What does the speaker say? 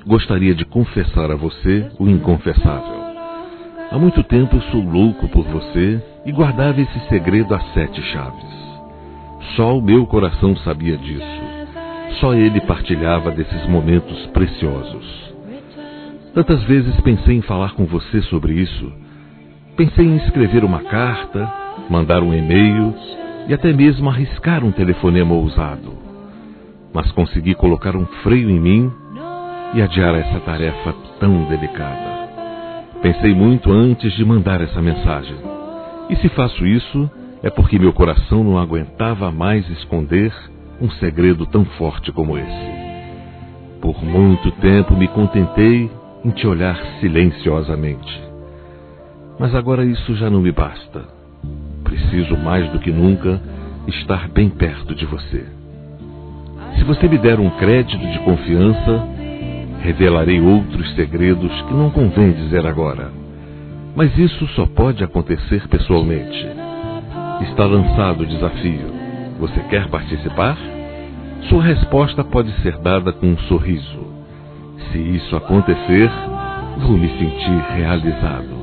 gostaria de confessar a você o inconfessável. Há muito tempo eu sou louco por você e guardava esse segredo a 7 chaves. Só o meu coração sabia disso. Só ele partilhava desses momentos preciosos. Tantas vezes pensei em falar com você sobre isso. Pensei em escrever uma carta, mandar um e-mail e até mesmo arriscar um telefonema ousado. Mas consegui colocar um freio em mim e adiar essa tarefa tão delicada. Pensei muito antes de mandar essa mensagem. E se faço isso, é porque meu coração não aguentava mais esconder um segredo tão forte como esse. Por muito tempo me contentei em te olhar silenciosamente. Mas agora isso já não me basta. Preciso mais do que nunca estar bem perto de você. Se você me der um crédito de confiança, revelarei outros segredos que não convém dizer agora. Mas isso só pode acontecer pessoalmente. Está lançado o desafio. Você quer participar? Sua resposta pode ser dada com um sorriso. Se isso acontecer, vou me sentir realizado.